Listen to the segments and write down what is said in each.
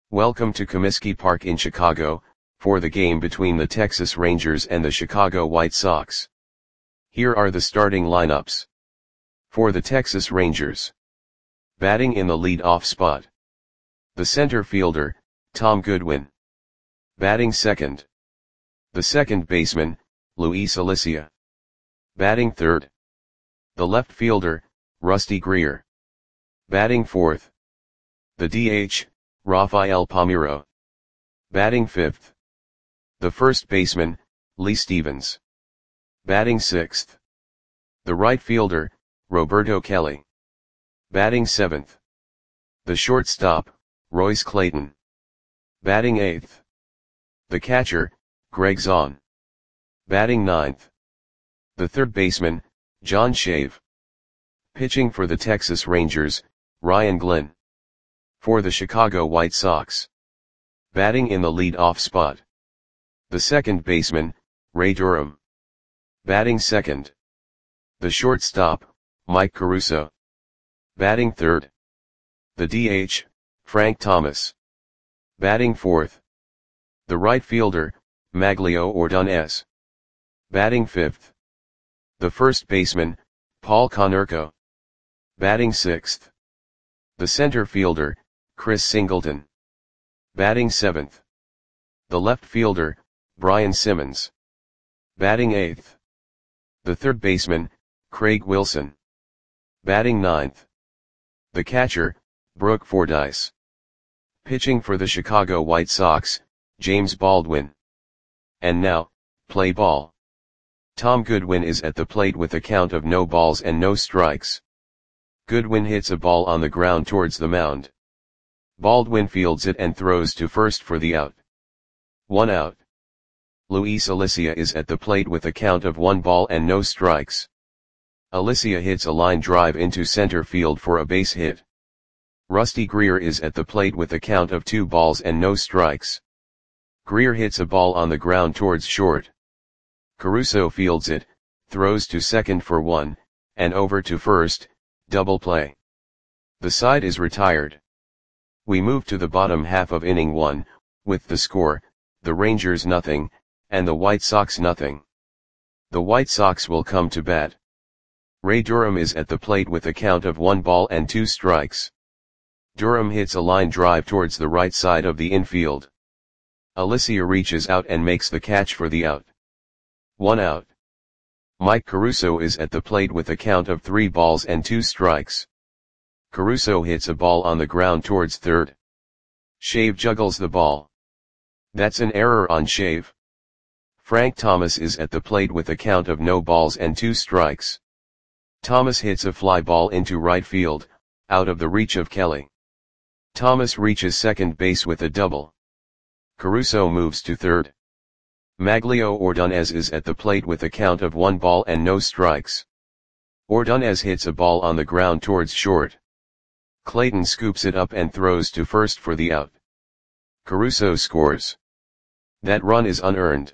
Welcome to Comiskey Park in Chicago, for the game between the Texas Rangers and the Chicago White Sox. Here are the starting lineups. For the Texas Rangers. Batting in the lead-off spot. The center fielder, Tom Goodwin. Batting second. The second baseman, Luis Alicia. Batting third. The left fielder, Rusty Greer. Batting fourth. The DH, Rafael Palmeiro. Batting fifth. The first baseman, Lee Stevens. Batting sixth. The right fielder, Roberto Kelly. Batting seventh. The shortstop, Royce Clayton. Batting eighth. The catcher, Greg Zahn. Batting ninth. The third baseman, John Shave. Pitching for the Texas Rangers, Ryan Glynn. For the Chicago White Sox. Batting in the lead-off spot. The second baseman, Ray Durham. Batting second. The shortstop, Mike Caruso. Batting third. The DH, Frank Thomas. Batting fourth. The right fielder, Maglio Ordonez. Batting fifth. The first baseman, Paul Konerko. Batting sixth. The center fielder, Chris Singleton. Batting seventh. The left fielder, Brian Simmons. Batting eighth. The third baseman, Craig Wilson. Batting ninth. The catcher, Brooke Fordyce. Pitching for the Chicago White Sox, James Baldwin. And now, play ball. Tom Goodwin is at the plate with a count of no balls and no strikes. Goodwin hits a ball on the ground towards the mound. Baldwin fields it and throws to first for the out. 1 out. Luis Alicia is at the plate with a count of 1 ball and no strikes. Alicia hits a line drive into center field for a base hit. Rusty Greer is at the plate with a count of 2 balls and no strikes. Greer hits a ball on the ground towards short. Caruso fields it, throws to second for 1, and over to first, double play. The side is retired. We move to the bottom half of inning 1, with the score, the Rangers nothing, and the White Sox nothing. The White Sox will come to bat. Ray Durham is at the plate with a count of 1 ball and 2 strikes. Durham hits a line drive towards the right side of the infield. Alicia reaches out and makes the catch for the out. 1 out. Mike Caruso is at the plate with a count of 3 balls and 2 strikes. Caruso hits a ball on the ground towards third. Shave juggles the ball. That's an error on Shave. Frank Thomas is at the plate with a count of no balls and 2 strikes. Thomas hits a fly ball into right field, out of the reach of Kelly. Thomas reaches second base with a double. Caruso moves to third. Maglio Ordonez is at the plate with a count of 1 ball and no strikes. Ordonez hits a ball on the ground towards short. Clayton scoops it up and throws to first for the out. Caruso scores. That run is unearned.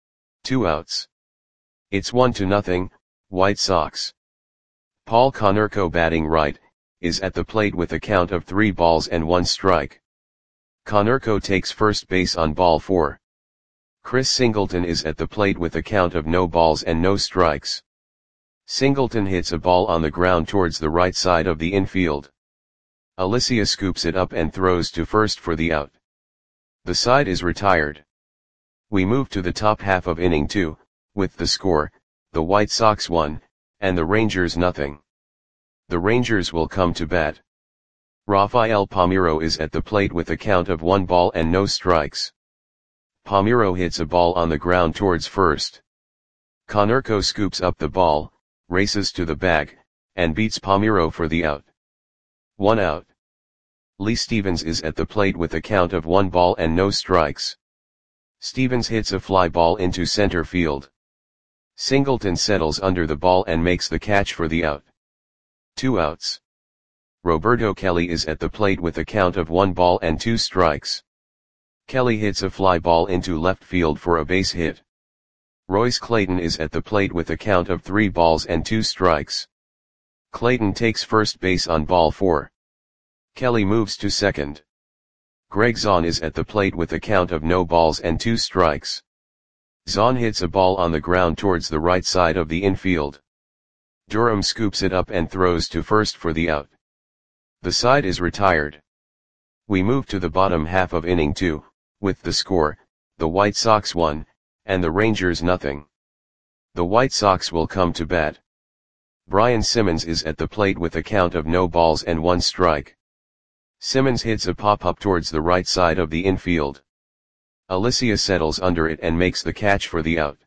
2 outs. It's 1-0, White Sox. Paul Konerko batting right, is at the plate with a count of 3 balls and 1 strike. Konerko takes first base on ball 4. Chris Singleton is at the plate with a count of no balls and no strikes. Singleton hits a ball on the ground towards the right side of the infield. Alicia scoops it up and throws to first for the out. The side is retired. We move to the top half of inning 2, with the score, the White Sox 1, and the Rangers nothing. The Rangers will come to bat. Rafael Palmeiro is at the plate with a count of 1 ball and no strikes. Palmeiro hits a ball on the ground towards first. Konerko scoops up the ball, races to the bag, and beats Palmeiro for the out. 1 out. Lee Stevens is at the plate with a count of 1 ball and no strikes. Stevens hits a fly ball into center field. Singleton settles under the ball and makes the catch for the out. 2 outs. Roberto Kelly is at the plate with a count of 1 ball and 2 strikes. Kelly hits a fly ball into left field for a base hit. Royce Clayton is at the plate with a count of 3 balls and 2 strikes. Clayton takes first base on ball 4. Kelly moves to second. Greg Zahn is at the plate with a count of no balls and 2 strikes. Zahn hits a ball on the ground towards the right side of the infield. Durham scoops it up and throws to first for the out. The side is retired. We move to the bottom half of inning 2, with the score, the White Sox 1, and the Rangers nothing. The White Sox will come to bat. Brian Simmons is at the plate with a count of no balls and 1 strike. Simmons hits a pop-up towards the right side of the infield. Alicia settles under it and makes the catch for the out.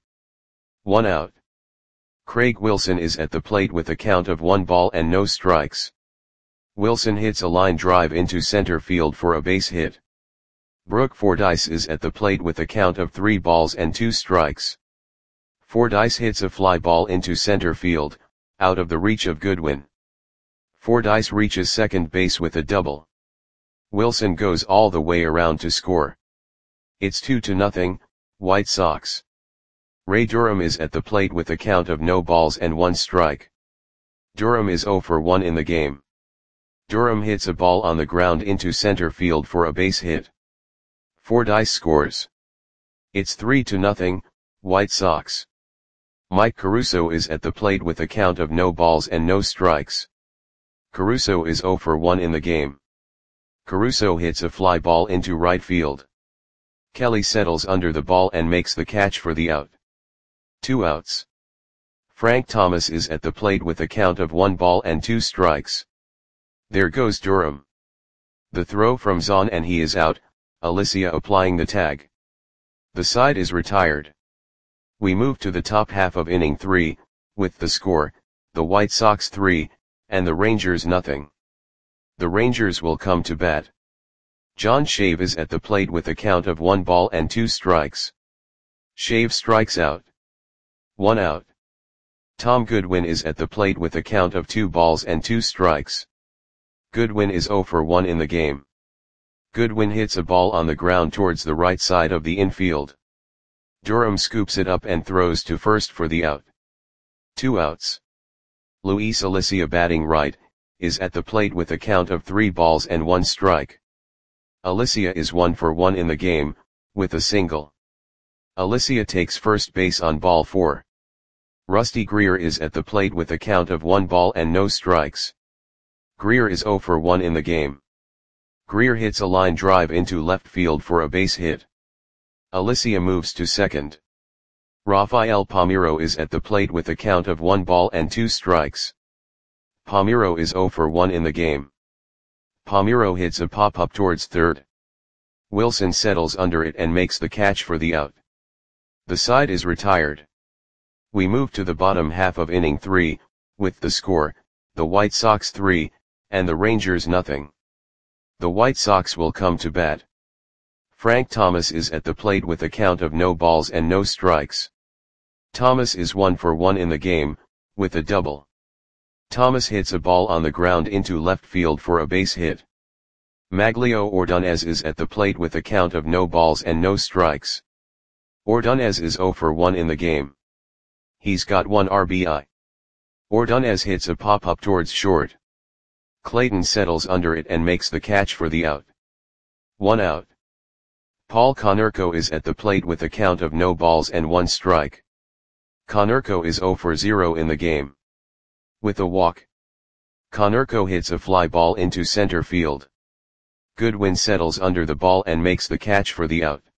1 out. Craig Wilson is at the plate with a count of 1 ball and no strikes. Wilson hits a line drive into center field for a base hit. Brooke Fordyce is at the plate with a count of 3 balls and 2 strikes. Fordyce hits a fly ball into center field, out of the reach of Goodwin. Fordyce reaches second base with a double. Wilson goes all the way around to score. It's 2-0, White Sox. Ray Durham is at the plate with a count of no balls and 1 strike. Durham is 0 for 1 in the game. Durham hits a ball on the ground into center field for a base hit. Fordyce scores. It's 3-0, White Sox. Mike Caruso is at the plate with a count of no balls and no strikes. Caruso is 0 for 1 in the game. Caruso hits a fly ball into right field. Kelly settles under the ball and makes the catch for the out. 2 outs. Frank Thomas is at the plate with a count of 1 ball and 2 strikes. There goes Durham. The throw from Zahn and he is out, Alicia applying the tag. The side is retired. We move to the top half of inning 3, with the score, the White Sox 3, and the Rangers nothing. The Rangers will come to bat. John Shave is at the plate with a count of 1 ball and 2 strikes. Shave strikes out. 1 out. Tom Goodwin is at the plate with a count of 2 balls and 2 strikes. Goodwin is 0 for 1 in the game. Goodwin hits a ball on the ground towards the right side of the infield. Durham scoops it up and throws to first for the out. 2 outs. Luis Alicia batting right, is at the plate with a count of 3 balls and 1 strike. Alicia is 1 for 1 in the game, with a single. Alicia takes first base on ball 4. Rusty Greer is at the plate with a count of 1 ball and no strikes. Greer is 0 for 1 in the game. Greer hits a line drive into left field for a base hit. Alicia moves to second. Rafael Palmeiro is at the plate with a count of 1 ball and 2 strikes. Palmeiro is 0 for 1 in the game. Palmeiro hits a pop-up towards third. Wilson settles under it and makes the catch for the out. The side is retired. We move to the bottom half of inning 3, with the score, the White Sox 3, and the Rangers nothing. The White Sox will come to bat. Frank Thomas is at the plate with a count of no balls and no strikes. Thomas is 1 for 1 in the game, with a double. Thomas hits a ball on the ground into left field for a base hit. Maglio Ordonez is at the plate with a count of no balls and no strikes. Ordonez is 0 for 1 in the game. He's got 1 RBI. Ordonez hits a pop-up towards short. Clayton settles under it and makes the catch for the out. 1 out. Paul Konerko is at the plate with a count of no balls and 1 strike. Konerko is 0 for 0 in the game. With a walk. Konerko hits a fly ball into center field. Goodwin settles under the ball and makes the catch for the out.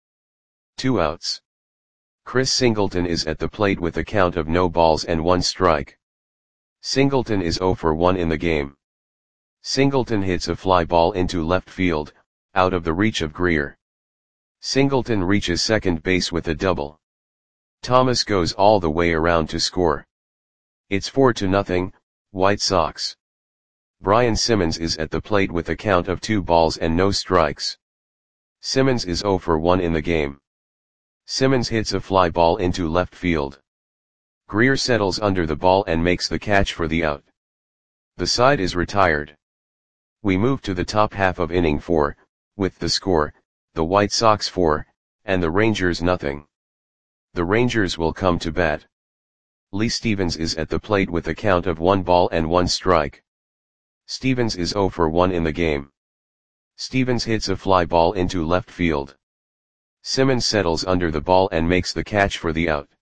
2 outs. Chris Singleton is at the plate with a count of no balls and 1 strike. Singleton is 0 for 1 in the game. Singleton hits a fly ball into left field, out of the reach of Greer. Singleton reaches second base with a double. Thomas goes all the way around to score. It's 4-0, White Sox. Brian Simmons is at the plate with a count of 2 balls and no strikes. Simmons is 0 for 1 in the game. Simmons hits a fly ball into left field. Greer settles under the ball and makes the catch for the out. The side is retired. We move to the top half of inning 4, with the score, the White Sox 4, and the Rangers nothing. The Rangers will come to bat. Lee Stevens is at the plate with a count of 1 ball and 1 strike. Stevens is 0 for 1 in the game. Stevens hits a fly ball into left field. Simmons settles under the ball and makes the catch for the out.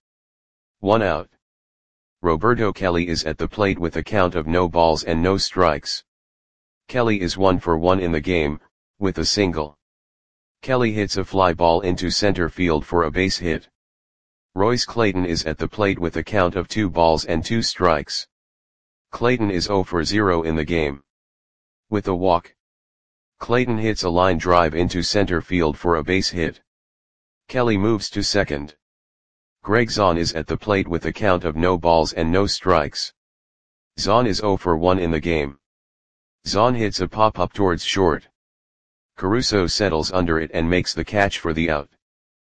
1 out. Roberto Kelly is at the plate with a count of no balls and no strikes. Kelly is 1 for 1 in the game, with a single. Kelly hits a fly ball into center field for a base hit. Royce Clayton is at the plate with a count of 2 balls and 2 strikes. Clayton is 0 for 0 in the game. With a walk. Clayton hits a line drive into center field for a base hit. Kelly moves to second. Greg Zahn is at the plate with a count of no balls and no strikes. Zahn is 0 for 1 in the game. Zahn hits a pop-up towards short. Caruso settles under it and makes the catch for the out.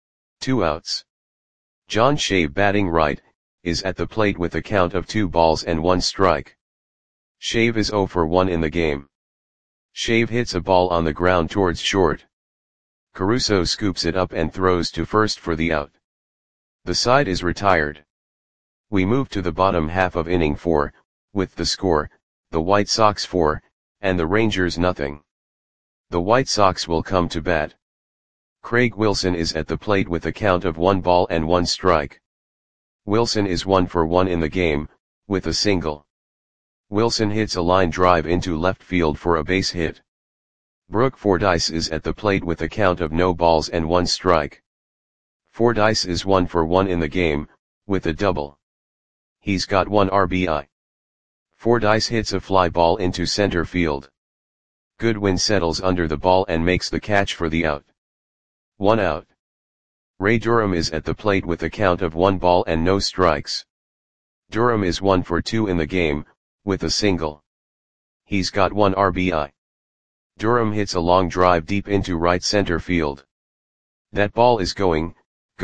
2 outs. John Shave, batting right, is at the plate with a count of 2 balls and 1 strike. Shave is 0 for 1 in the game. Shave hits a ball on the ground towards short. Caruso scoops it up and throws to first for the out. The side is retired. We move to the bottom half of inning 4, with the score, the White Sox 4, and the Rangers nothing. The White Sox will come to bat. Craig Wilson is at the plate with a count of 1 ball and 1 strike. Wilson is 1 for 1 in the game, with a single. Wilson hits a line drive into left field for a base hit. Brooke Fordyce is at the plate with a count of no balls and 1 strike. Fordyce is 1 for 1 in the game, with a double. He's got 1 RBI. Fordyce hits a fly ball into center field. Goodwin settles under the ball and makes the catch for the out. 1 out. Ray Durham is at the plate with a count of 1 ball and no strikes. Durham is 1 for 2 in the game, with a single. He's got 1 RBI. Durham hits a long drive deep into right center field. That ball is gone.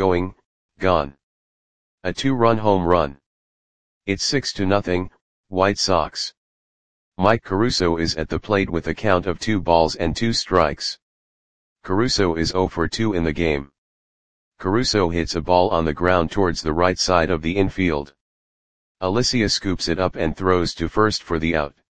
A 2-run home run. It's 6-0, White Sox. Mike Caruso is at the plate with a count of 2 balls and 2 strikes. Caruso is 0 for 2 in the game. Caruso hits a ball on the ground towards the right side of the infield. Alicia scoops it up and throws to first for the out.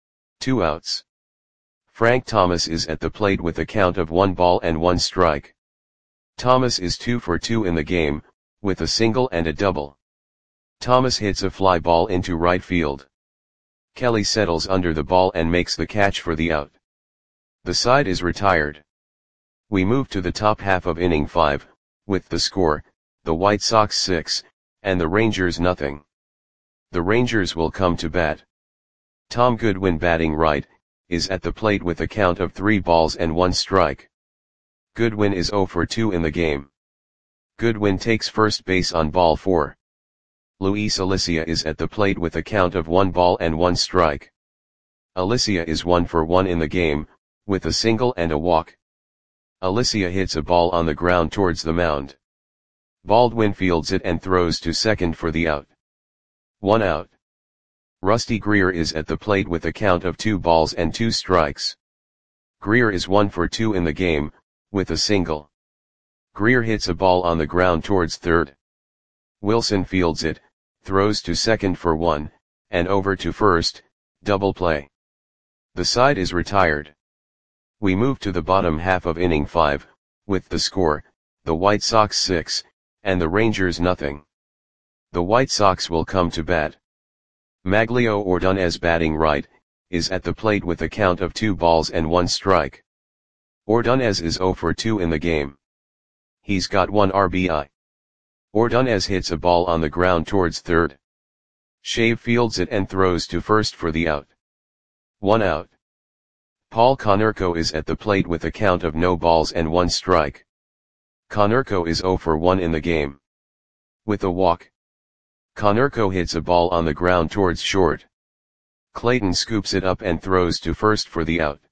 2 outs. Frank Thomas is at the plate with a count of 1 ball and 1 strike. Thomas is 2 for 2 in the game, with a single and a double. Thomas hits a fly ball into right field. Kelly settles under the ball and makes the catch for the out. The side is retired. We move to the top half of inning 5, with the score, the White Sox 6, and the Rangers nothing. The Rangers will come to bat. Tom Goodwin, batting right, is at the plate with a count of 3 balls and 1 strike. Goodwin is 0 for 2 in the game. Goodwin takes first base on ball 4. Luis Alicia is at the plate with a count of 1 ball and 1 strike. Alicia is 1 for 1 in the game, with a single and a walk. Alicia hits a ball on the ground towards the mound. Baldwin fields it and throws to second for the out. 1 out. Rusty Greer is at the plate with a count of 2 balls and 2 strikes. Greer is 1 for 2 in the game, with a single. Greer hits a ball on the ground towards third. Wilson fields it, throws to second for 1, and over to first, double play. The side is retired. We move to the bottom half of inning 5, with the score, the White Sox 6, and the Rangers nothing. The White Sox will come to bat. Maglio Ordonez, batting right, is at the plate with a count of 2 balls and 1 strike. Ordonez is 0 for 2 in the game. He's got 1 RBI. Ordonez hits a ball on the ground towards third. Shave fields it and throws to first for the out. 1 out. Paul Konerko is at the plate with a count of no balls and 1 strike. Konerko is 0 for 1 in the game. With a walk. Konerko hits a ball on the ground towards short. Clayton scoops it up and throws to first for the out.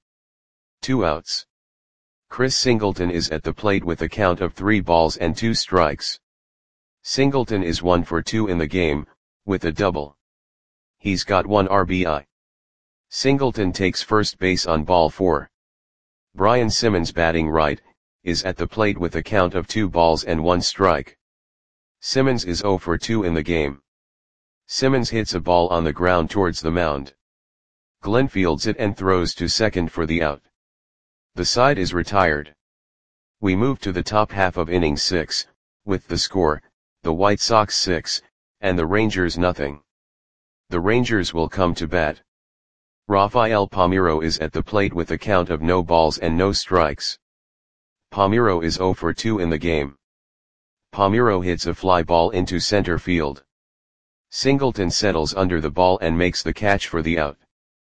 2 outs. Chris Singleton is at the plate with a count of 3 balls and 2 strikes. Singleton is 1 for 2 in the game, with a double. He's got 1 RBI. Singleton takes first base on ball 4. Brian Simmons, batting right, is at the plate with a count of 2 balls and 1 strike. Simmons is 0 for 2 in the game. Simmons hits a ball on the ground towards the mound. Glenn fields it and throws to second for the out. The side is retired. We move to the top half of inning 6, with the score, the White Sox 6, and the Rangers nothing. The Rangers will come to bat. Rafael Palmeiro is at the plate with a count of no balls and no strikes. Palmeiro is 0 for 2 in the game. Palmeiro hits a fly ball into center field. Singleton settles under the ball and makes the catch for the out.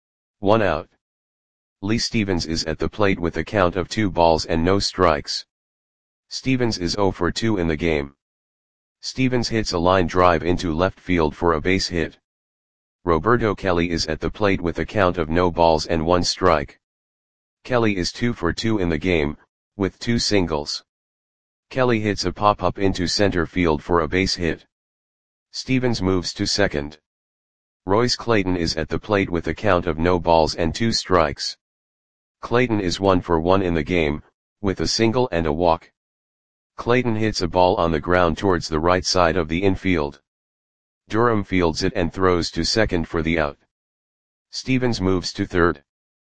1 out. Lee Stevens is at the plate with a count of 2 balls and no strikes. Stevens is 0 for 2 in the game. Stevens hits a line drive into left field for a base hit. Roberto Kelly is at the plate with a count of no balls and 1 strike. Kelly is 2 for 2 in the game, with 2 singles. Kelly hits a pop-up into center field for a base hit. Stevens moves to second. Royce Clayton is at the plate with a count of no balls and 2 strikes. Clayton is 1 for 1 in the game, with a single and a walk. Clayton hits a ball on the ground towards the right side of the infield. Durham fields it and throws to second for the out. Stevens moves to third.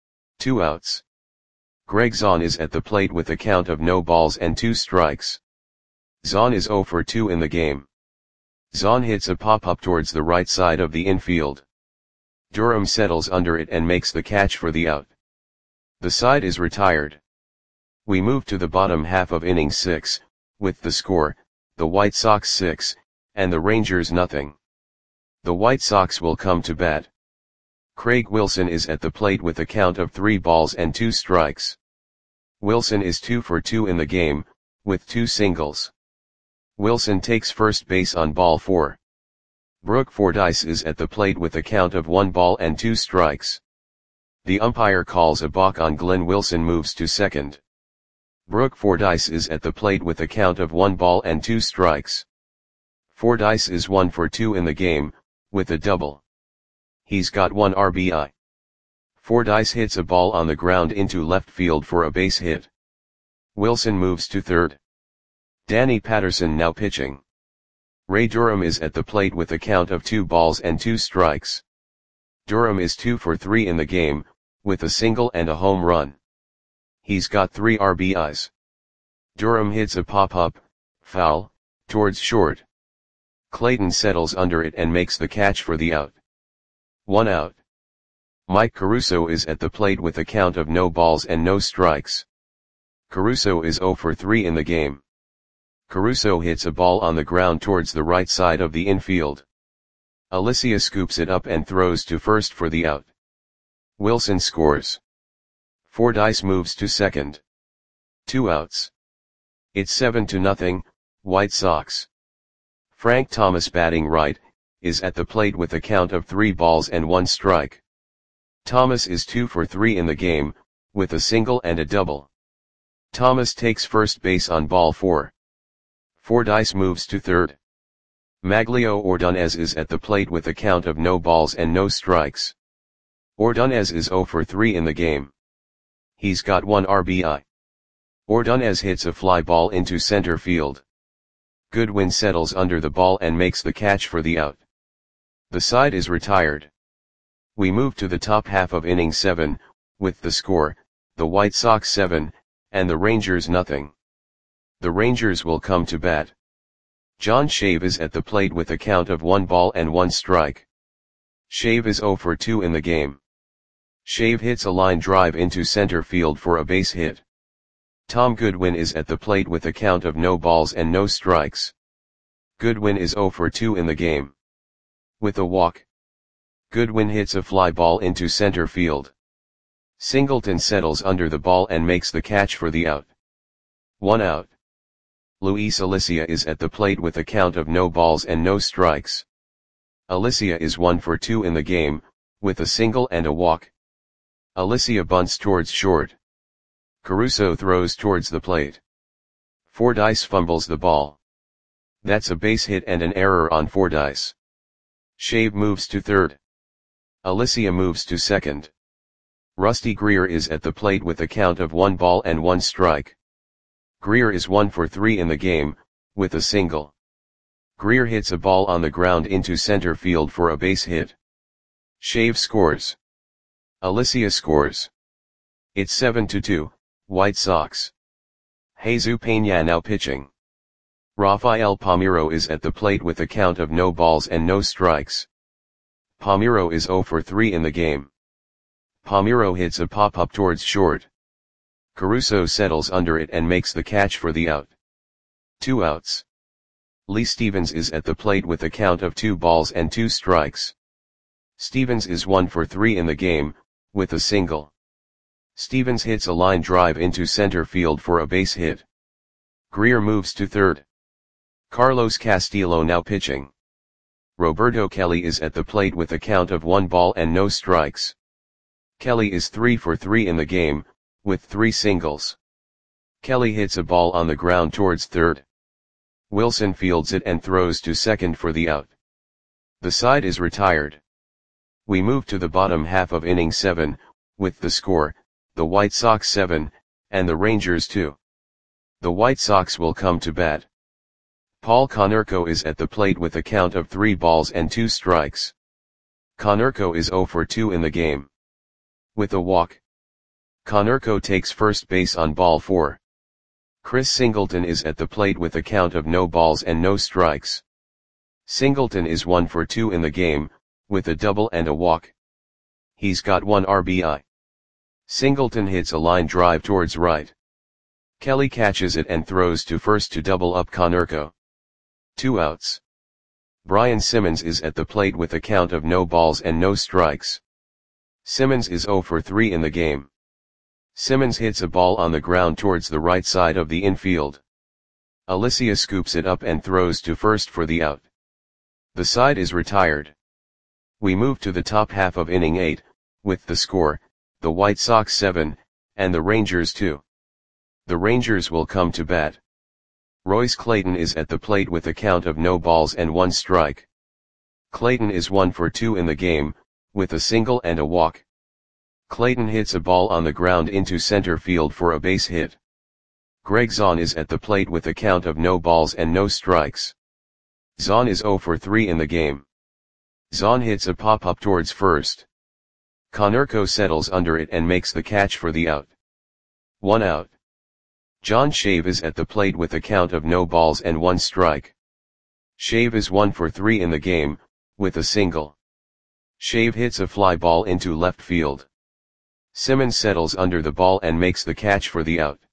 2 outs. Greg Zaun is at the plate with a count of no balls and 2 strikes. Zaun is 0 for 2 in the game. Zaun hits a pop-up towards the right side of the infield. Durham settles under it and makes the catch for the out. The side is retired. We move to the bottom half of inning 6, with the score, the White Sox 6, and the Rangers nothing. The White Sox will come to bat. Craig Wilson is at the plate with a count of 3 balls and 2 strikes. Wilson is 2 for 2 in the game, with 2 singles. Wilson takes first base on ball 4. Brooke Fordyce is at the plate with a count of 1 ball and 2 strikes. The umpire calls a balk on Glenn. Wilson moves to second. Brooke Fordyce is at the plate with a count of 1 ball and 2 strikes. Fordyce is 1 for 2 in the game, with a double. He's got 1 RBI. Fordyce hits a ball on the ground into left field for a base hit. Wilson moves to third. Danny Patterson now pitching. Ray Durham is at the plate with a count of 2 balls and 2 strikes. Durham is 2 for 3 in the game, with a single and a home run. He's got 3 RBIs. Durham hits a pop-up, foul, towards short. Clayton settles under it and makes the catch for the out. 1 out. Mike Caruso is at the plate with a count of no balls and no strikes. Caruso is 0 for 3 in the game. Caruso hits a ball on the ground towards the right side of the infield. Alicia scoops it up and throws to first for the out. Wilson scores. Fordyce moves to second. 2 outs. It's 7-0, White Sox. Frank Thomas batting right, is at the plate with a count of 3 balls and 1 strike. Thomas is 2 for 3 in the game, with a single and a double. Thomas takes first base on ball 4. Fordyce moves to third. Maglio Ordonez is at the plate with a count of no balls and no strikes. Ordonez is 0 for 3 in the game. He's got 1 RBI. Ordonez hits a fly ball into center field. Goodwin settles under the ball and makes the catch for the out. The side is retired. We move to the top half of inning 7, with the score, the White Sox 7, and the Rangers nothing. The Rangers will come to bat. John Shave is at the plate with a count of 1 ball and 1 strike. Shave is 0 for 2 in the game. Shave hits a line drive into center field for a base hit. Tom Goodwin is at the plate with a count of no balls and no strikes. Goodwin is 0 for 2 in the game. With a walk. Goodwin hits a fly ball into center field. Singleton settles under the ball and makes the catch for the out. 1 out. Luis Alicia is at the plate with a count of no balls and no strikes. Alicia is 1 for 2 in the game, with a single and a walk. Alicia bunts towards short. Caruso throws towards the plate. Fordyce fumbles the ball. That's a base hit and an error on Fordyce. Shave moves to third. Alicia moves to second. Rusty Greer is at the plate with a count of 1 ball and 1 strike. Greer is 1 for 3 in the game, with a single. Greer hits a ball on the ground into center field for a base hit. Shave scores. Alicia scores. It's 7-2, White Sox. Jesus Peña now pitching. Rafael Palmeiro is at the plate with a count of no balls and no strikes. Palmeiro is 0 for 3 in the game. Palmeiro hits a pop-up towards short. Caruso settles under it and makes the catch for the out. 2 outs. Lee Stevens is at the plate with a count of 2 balls and 2 strikes. Stevens is 1 for 3 in the game, with a single. Stevens hits a line drive into center field for a base hit. Greer moves to third. Carlos Castillo now pitching. Roberto Kelly is at the plate with a count of 1 ball and no strikes. Kelly is 3 for 3 in the game, with 3 singles. Kelly hits a ball on the ground towards third. Wilson fields it and throws to second for the out. The side is retired. We move to the bottom half of inning 7, with the score, the White Sox 7, and the Rangers 2. The White Sox will come to bat. Paul Konerko is at the plate with a count of 3 balls and 2 strikes. Konerko is 0 for 2 in the game. With a walk. Konerko takes first base on ball 4. Chris Singleton is at the plate with a count of no balls and no strikes. Singleton is 1 for 2 in the game, with a double and a walk. He's got 1 RBI. Singleton hits a line drive towards right. Kelly catches it and throws to first to double up Konerko. 2 outs. Brian Simmons is at the plate with a count of no balls and no strikes. Simmons is 0 for 3 in the game. Simmons hits a ball on the ground towards the right side of the infield. Alicia scoops it up and throws to first for the out. The side is retired. We move to the top half of inning 8, with the score, the White Sox 7, and the Rangers 2. The Rangers will come to bat. Royce Clayton is at the plate with a count of no balls and 1 strike. Clayton is 1 for 2 in the game, with a single and a walk. Clayton hits a ball on the ground into center field for a base hit. Greg Zahn is at the plate with a count of no balls and no strikes. Zahn is 0 for 3 in the game. Zahn hits a pop-up towards first. Konerko settles under it and makes the catch for the out. 1 out. John Shave is at the plate with a count of no balls and 1 strike. Shave is 1 for 3 in the game, with a single. Shave hits a fly ball into left field. Simmons settles under the ball and makes the catch for the out.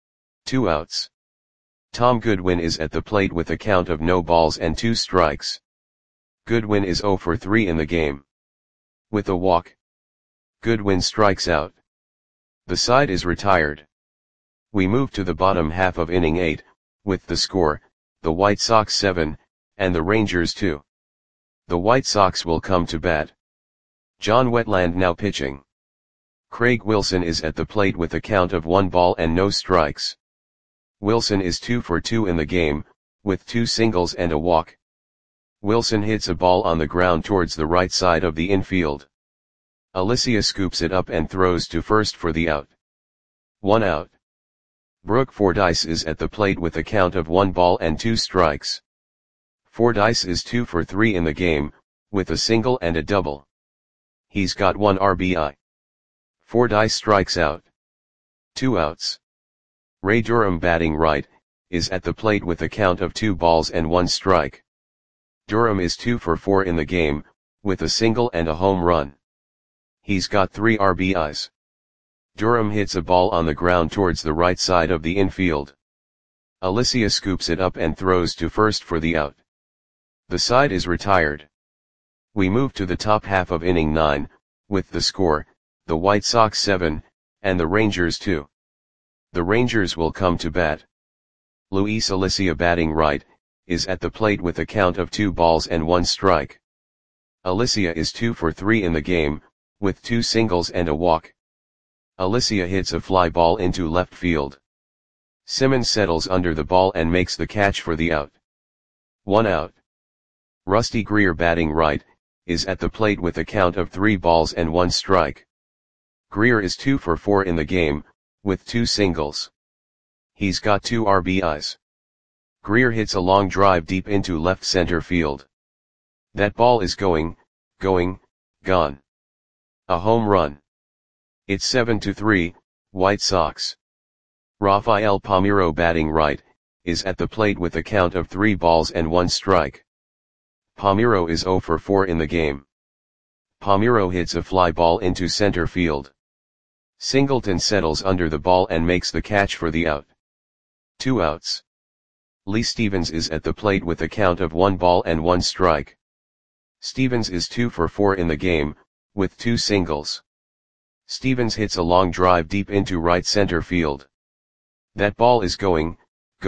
2 outs. Tom Goodwin is at the plate with a count of no balls and 2 strikes. Goodwin is 0 for 3 in the game. With a walk. Goodwin strikes out. The side is retired. We move to the bottom half of inning 8, with the score, the White Sox 7, and the Rangers 2. The White Sox will come to bat. John Wetland now pitching. Craig Wilson is at the plate with a count of 1 ball and no strikes. Wilson is 2 for 2 in the game, with 2 singles and a walk. Wilson hits a ball on the ground towards the right side of the infield. Alicia scoops it up and throws to first for the out. 1 out. Brooke Fordyce is at the plate with a count of 1 ball and 2 strikes. Fordyce is 2 for 3 in the game, with a single and a double. He's got 1 RBI. Fordyce strikes out. 2 outs. Ray Durham batting right, is at the plate with a count of 2 balls and 1 strike. Durham is 2 for 4 in the game, with a single and a home run. He's got 3 RBIs. Durham hits a ball on the ground towards the right side of the infield. Alicia scoops it up and throws to first for the out. The side is retired. We move to the top half of inning 9, with the score, the White Sox 7, and the Rangers 2. The Rangers will come to bat. Luis Alicia batting right, is at the plate with a count of 2 balls and 1 strike. Alicia is 2 for 3 in the game, with 2 singles and a walk. Alicia hits a fly ball into left field. Simmons settles under the ball and makes the catch for the out. 1 out. Rusty Greer batting right, is at the plate with a count of 3 balls and 1 strike. Greer is 2 for 4 in the game, with 2 singles. He's got 2 RBIs. Greer hits a long drive deep into left center field. That ball is gone. A home run. It's 7-3, White Sox. Rafael Palmeiro batting right, is at the plate with a count of 3 balls and 1 strike. Palmeiro is 0 for 4 in the game. Palmeiro hits a fly ball into center field. Singleton settles under the ball and makes the catch for the out. 2 outs. Lee Stevens is at the plate with a count of 1 ball and 1 strike. Stevens is 2 for 4 in the game, with 2 singles. Stevens hits a long drive deep into right center field. That ball is gone.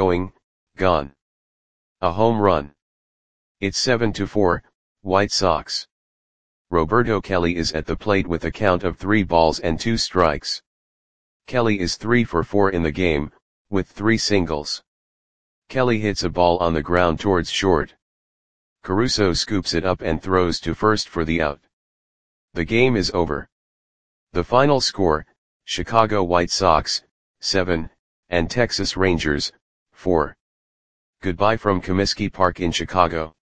A home run. It's 7-4, White Sox. Roberto Kelly is at the plate with a count of 3 balls and 2 strikes. Kelly is 3 for 4 in the game, with 3 singles. Kelly hits a ball on the ground towards short. Caruso scoops it up and throws to first for the out. The game is over. The final score, Chicago White Sox, 7, and Texas Rangers, 4. Goodbye from Comiskey Park in Chicago.